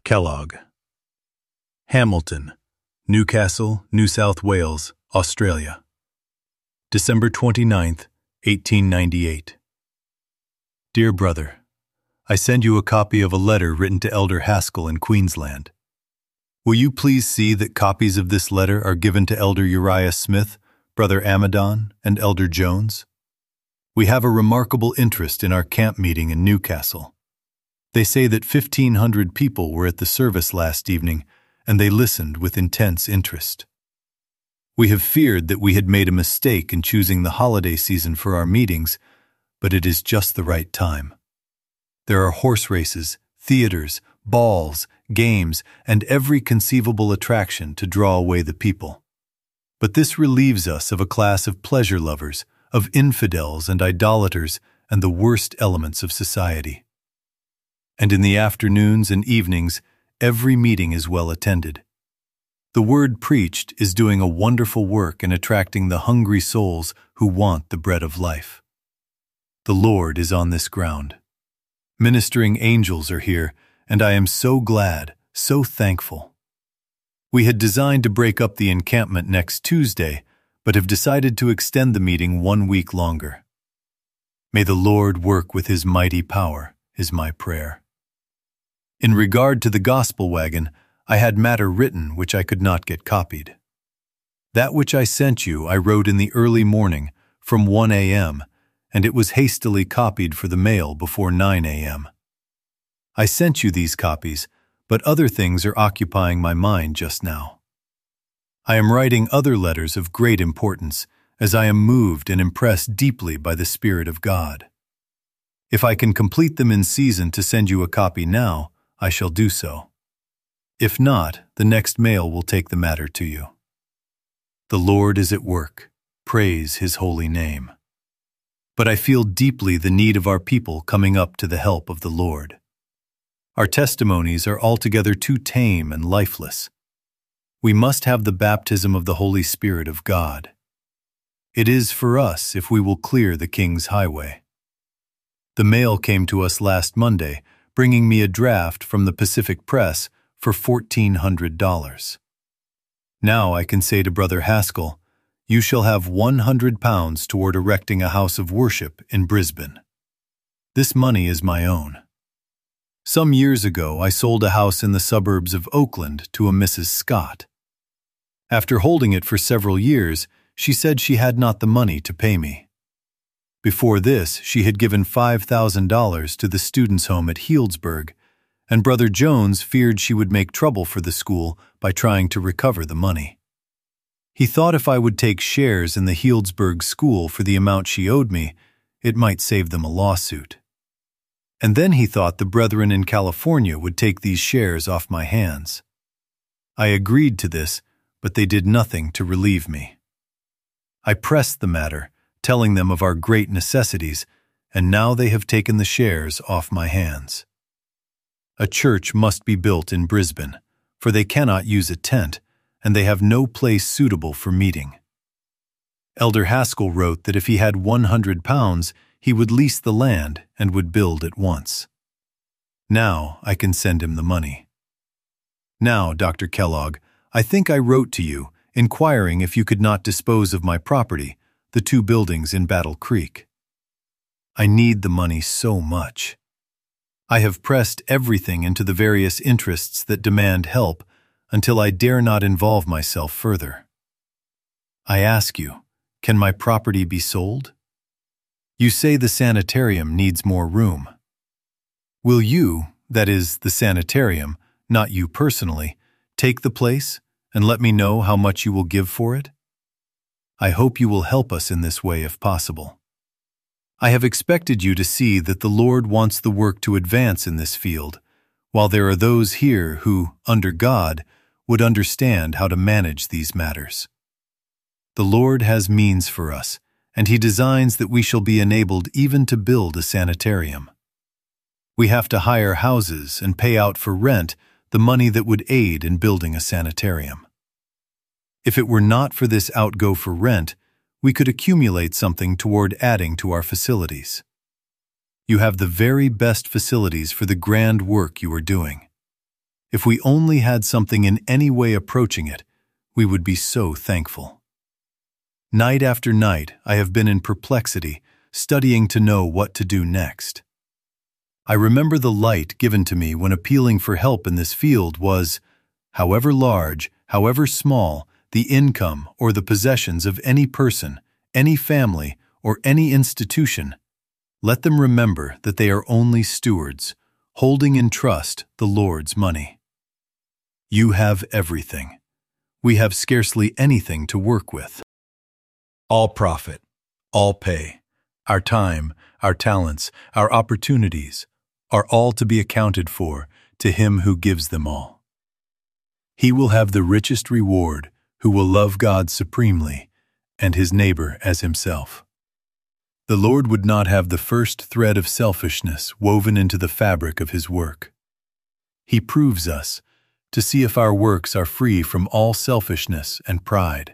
Kellogg. Hamilton, Newcastle, New South Wales, Australia. December 29, 1898. Dear Brother, I send you a copy of a letter written to Elder Haskell in Queensland. Will you please see that copies of this letter are given to Elder Uriah Smith, Brother Amadon, and Elder Jones? We have a remarkable interest in our camp meeting in Newcastle. They say that 1,500 people were at the service last evening, and they listened with intense interest. We have feared that we had made a mistake in choosing the holiday season for our meetings, but it is just the right time. There are horse races, theaters, balls, games, and every conceivable attraction to draw away the people. But this relieves us of a class of pleasure lovers, of infidels and idolaters, and the worst elements of society. And in the afternoons and evenings, every meeting is well attended. The word preached is doing a wonderful work in attracting the hungry souls who want the bread of life. The Lord is on this ground. Ministering angels are here, and I am so glad, so thankful. We had designed to break up the encampment next Tuesday, but have decided to extend the meeting 1 week longer. May the Lord work with His mighty power, is my prayer. In regard to the gospel wagon, I had matter written which I could not get copied. That which I sent you I wrote in the early morning, from 1 a.m., and it was hastily copied for the mail before 9 a.m. I sent you these copies, but other things are occupying my mind just now. I am writing other letters of great importance, as I am moved and impressed deeply by the Spirit of God. If I can complete them in season to send you a copy now, I shall do so. If not, the next mail will take the matter to you. The Lord is at work. Praise His holy name. But I feel deeply the need of our people coming up to the help of the Lord. Our testimonies are altogether too tame and lifeless. We must have the baptism of the Holy Spirit of God. It is for us if we will clear the King's highway. The mail came to us last Monday, bringing me a draft from the Pacific Press for $1,400. Now I can say to Brother Haskell, you shall have £100 toward erecting a house of worship in Brisbane. This money is my own. Some years ago I sold a house in the suburbs of Oakland to a Mrs. Scott. After holding it for several years, she said she had not the money to pay me. Before this, she had given $5,000 to the students' home at Healdsburg, and Brother Jones feared she would make trouble for the school by trying to recover the money. He thought if I would take shares in the Healdsburg school for the amount she owed me, it might save them a lawsuit. And then he thought the brethren in California would take these shares off my hands. I agreed to this, but they did nothing to relieve me. I pressed the matter, telling them of our great necessities, and now they have taken the shares off my hands. A church must be built in Brisbane, for they cannot use a tent, and they have no place suitable for meeting. Elder Haskell wrote that if he had £100, he would lease the land and would build at once. Now I can send him the money. Now, Dr. Kellogg, I think I wrote to you, inquiring if you could not dispose of my property, the 2 buildings in Battle Creek. I need the money so much. I have pressed everything into the various interests that demand help until I dare not involve myself further. I ask you, can my property be sold? You say the sanitarium needs more room. Will you, that is, the sanitarium, not you personally, take the place and let me know how much you will give for it? I hope you will help us in this way if possible. I have expected you to see that the Lord wants the work to advance in this field, while there are those here who, under God, would understand how to manage these matters. The Lord has means for us, and He designs that we shall be enabled even to build a sanitarium. We have to hire houses and pay out for rent the money that would aid in building a sanitarium. If it were not for this outgo for rent, we could accumulate something toward adding to our facilities. You have the very best facilities for the grand work you are doing. If we only had something in any way approaching it, we would be so thankful. Night after night, I have been in perplexity, studying to know what to do next. I remember the light given to me when appealing for help in this field was, however large, however small, the income or the possessions of any person, any family, or any institution, let them remember that they are only stewards, holding in trust the Lord's money. You have everything. We have scarcely anything to work with. All profit, all pay, our time, our talents, our opportunities, are all to be accounted for to Him who gives them all. He will have the richest reward who will love God supremely and his neighbor as himself. The Lord would not have the first thread of selfishness woven into the fabric of His work. He proves us to see if our works are free from all selfishness and pride.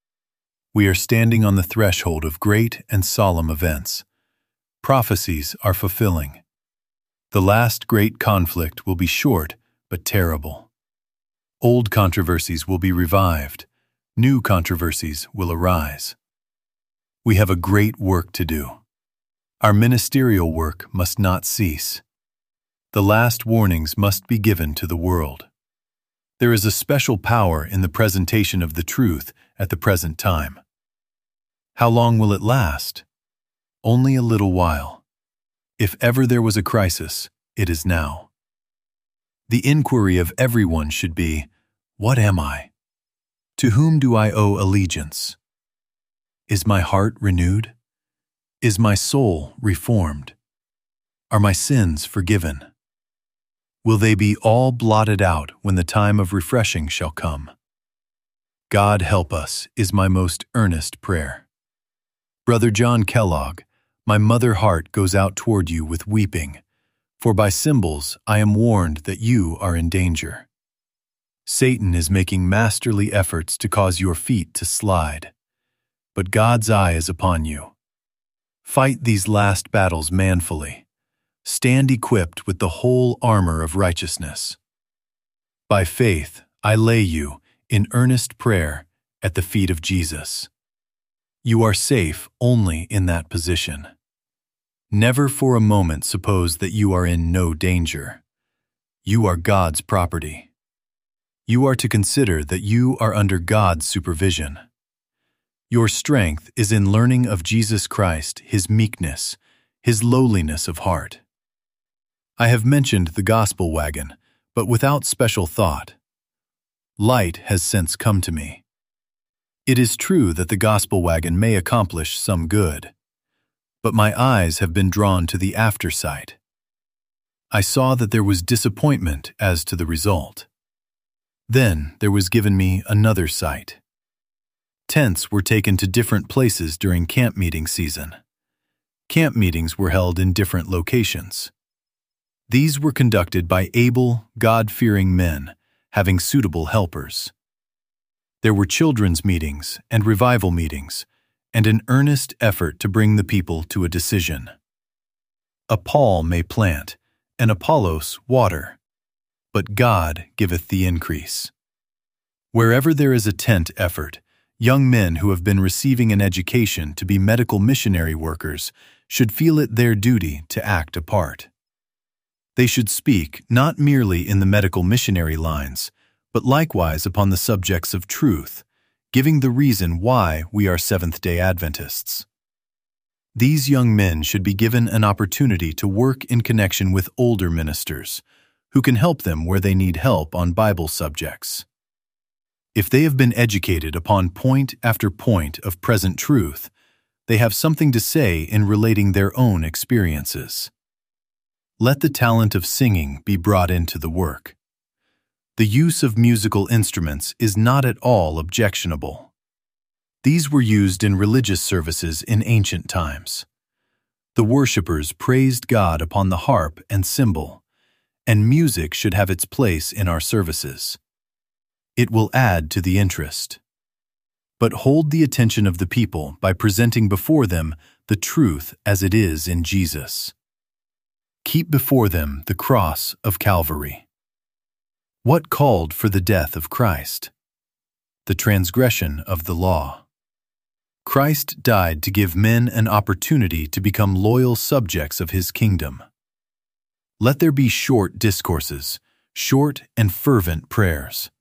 We are standing on the threshold of great and solemn events. Prophecies are fulfilling. The last great conflict will be short but terrible. Old controversies will be revived. New controversies will arise. We have a great work to do. Our ministerial work must not cease. The last warnings must be given to the world. There is a special power in the presentation of the truth at the present time. How long will it last? Only a little while. If ever there was a crisis, it is now. The inquiry of everyone should be, what am I? To whom do I owe allegiance? Is my heart renewed? Is my soul reformed? Are my sins forgiven? Will they be all blotted out when the time of refreshing shall come? God help us is my most earnest prayer. Brother John Kellogg, my mother heart goes out toward you with weeping, for by symbols I am warned that you are in danger. Satan is making masterly efforts to cause your feet to slide, but God's eye is upon you. Fight these last battles manfully. Stand equipped with the whole armor of righteousness. By faith, I lay you, in earnest prayer, at the feet of Jesus. You are safe only in that position. Never for a moment suppose that you are in no danger. You are God's property. You are to consider that you are under God's supervision. Your strength is in learning of Jesus Christ, His meekness, His lowliness of heart. I have mentioned the gospel wagon, but without special thought. Light has since come to me. It is true that the gospel wagon may accomplish some good, but my eyes have been drawn to the aftersight. I saw that there was disappointment as to the result. Then there was given me another sight. Tents were taken to different places during camp meeting season. Camp meetings were held in different locations. These were conducted by able, God-fearing men, having suitable helpers. There were children's meetings and revival meetings, and an earnest effort to bring the people to a decision. A Paul may plant, and Apollos water, but God giveth the increase. Wherever there is a tent effort, young men who have been receiving an education to be medical missionary workers should feel it their duty to act a part. They should speak not merely in the medical missionary lines, but likewise upon the subjects of truth, giving the reason why we are Seventh-day Adventists. These young men should be given an opportunity to work in connection with older ministers, who can help them where they need help on Bible subjects. If they have been educated upon point after point of present truth, they have something to say in relating their own experiences. Let the talent of singing be brought into the work. The use of musical instruments is not at all objectionable. These were used in religious services in ancient times. The worshippers praised God upon the harp and cymbal, and music should have its place in our services. It will add to the interest. But hold the attention of the people by presenting before them the truth as it is in Jesus. Keep before them the cross of Calvary. What called for the death of Christ? The transgression of the law. Christ died to give men an opportunity to become loyal subjects of his kingdom. Let there be short discourses, short and fervent prayers.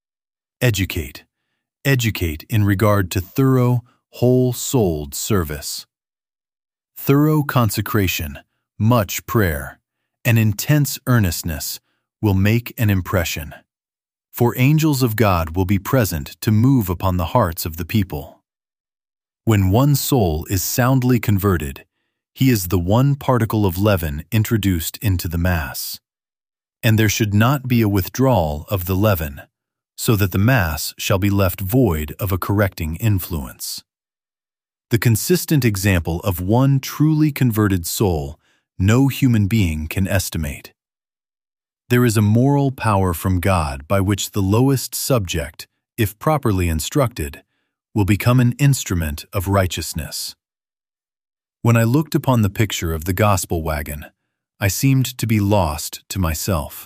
Educate. Educate in regard to thorough, whole-souled service. Thorough consecration, much prayer, and intense earnestness will make an impression. For angels of God will be present to move upon the hearts of the people. When one soul is soundly converted, he is the one particle of leaven introduced into the mass. And there should not be a withdrawal of the leaven, so that the mass shall be left void of a correcting influence. The consistent example of one truly converted soul no human being can estimate. There is a moral power from God by which the lowest subject, if properly instructed, will become an instrument of righteousness. When I looked upon the picture of the gospel wagon, I seemed to be lost to myself.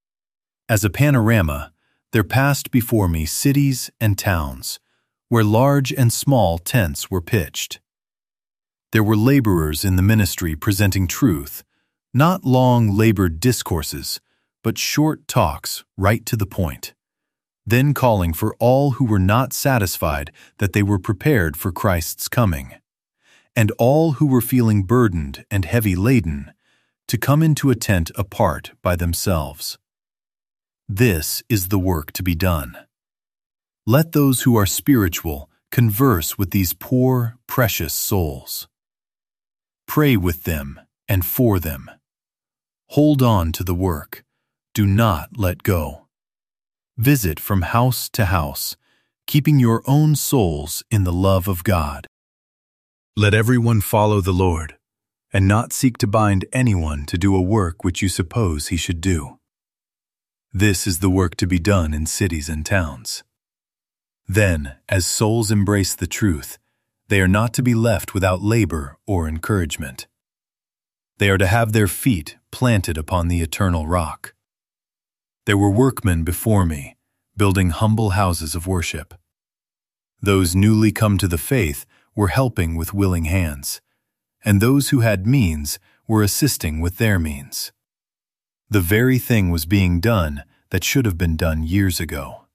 As a panorama, there passed before me cities and towns, where large and small tents were pitched. There were laborers in the ministry presenting truth, not long labored discourses, but short talks right to the point, then calling for all who were not satisfied that they were prepared for Christ's coming, and all who were feeling burdened and heavy laden to come into a tent apart by themselves. This is the work to be done. Let those who are spiritual converse with these poor, precious souls. Pray with them and for them. Hold on to the work. Do not let go. Visit from house to house, keeping your own souls in the love of God. Let everyone follow the Lord, and not seek to bind anyone to do a work which you suppose he should do. This is the work to be done in cities and towns. Then, as souls embrace the truth, they are not to be left without labor or encouragement. They are to have their feet planted upon the eternal rock. There were workmen before me, building humble houses of worship. Those newly come to the faith were helping with willing hands, and those who had means were assisting with their means. The very thing was being done that should have been done years ago.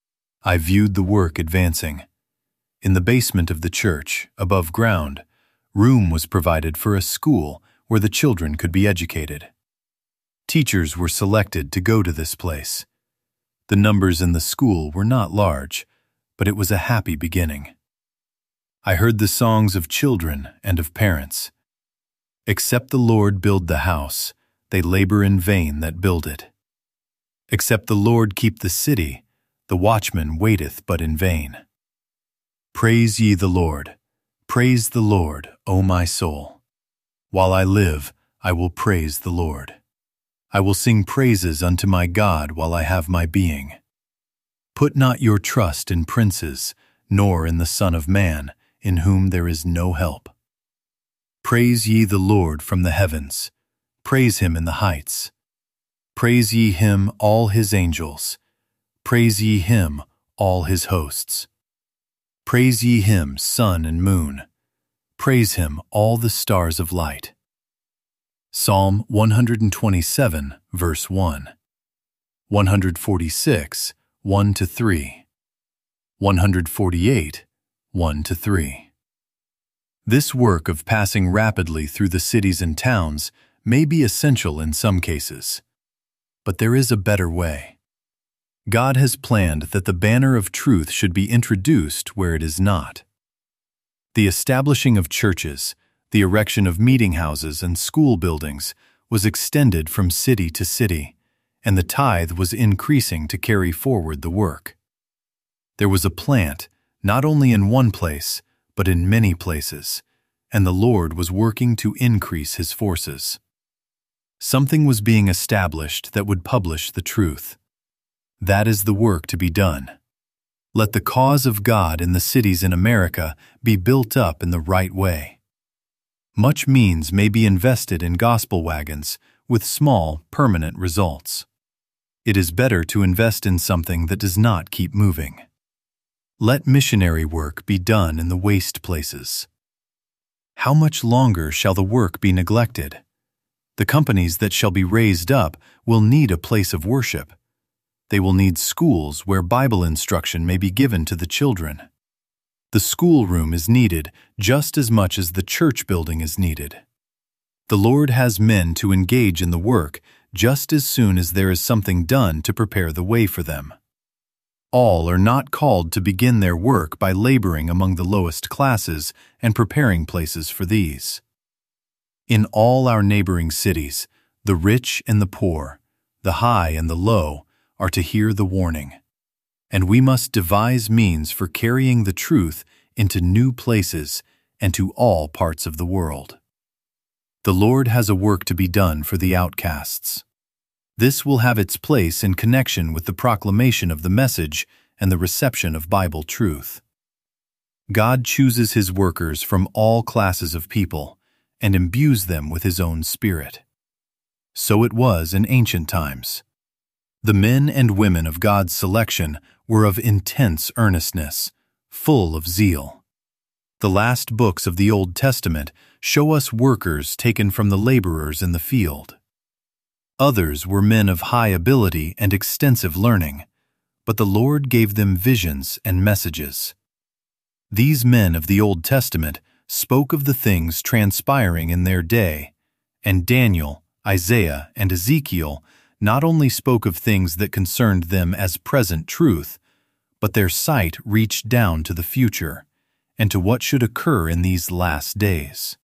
I viewed the work advancing. In the basement of the church, above ground, room was provided for a school where the children could be educated. Teachers were selected to go to this place. The numbers in the school were not large, but it was a happy beginning. I heard the songs of children and of parents. Except the Lord build the house, they labor in vain that build it. Except the Lord keep the city, the watchman waiteth but in vain. Praise ye the Lord. Praise the Lord, O my soul. While I live, I will praise the Lord. I will sing praises unto my God while I have my being. Put not your trust in princes, nor in the Son of Man, in whom there is no help. Praise ye the Lord from the heavens. Praise him in the heights. Praise ye him, all his angels. Praise ye him, all his hosts. Praise ye him, sun and moon. Praise him, all the stars of light. Psalm 127, verse 1. 146, 1-3. 148, 1-3. This work of passing rapidly through the cities and towns may be essential in some cases, but there is a better way. God has planned that the banner of truth should be introduced where it is not. The establishing of churches, the erection of meeting houses and school buildings was extended from city to city, and the tithe was increasing to carry forward the work. There was a plant, not only in one place, but in many places, and the Lord was working to increase his forces. Something was being established that would publish the truth. That is the work to be done. Let the cause of God in the cities in America be built up in the right way. Much means may be invested in gospel wagons with small, permanent results. It is better to invest in something that does not keep moving. Let missionary work be done in the waste places. How much longer shall the work be neglected? The companies that shall be raised up will need a place of worship. They will need schools where Bible instruction may be given to the children. The schoolroom is needed just as much as the church building is needed. The Lord has men to engage in the work just as soon as there is something done to prepare the way for them. All are not called to begin their work by laboring among the lowest classes and preparing places for these. In all our neighboring cities, the rich and the poor, the high and the low, are to hear the warning. And we must devise means for carrying the truth into new places and to all parts of the world. The Lord has a work to be done for the outcasts. This will have its place in connection with the proclamation of the message and the reception of Bible truth. God chooses His workers from all classes of people and imbues them with His own Spirit. So it was in ancient times. The men and women of God's selection were of intense earnestness, full of zeal. The last books of the Old Testament show us workers taken from the laborers in the field. Others were men of high ability and extensive learning, but the Lord gave them visions and messages. These men of the Old Testament spoke of the things transpiring in their day, and Daniel, Isaiah, and Ezekiel not only spoke of things that concerned them as present truth, but their sight reached down to the future and to what should occur in these last days.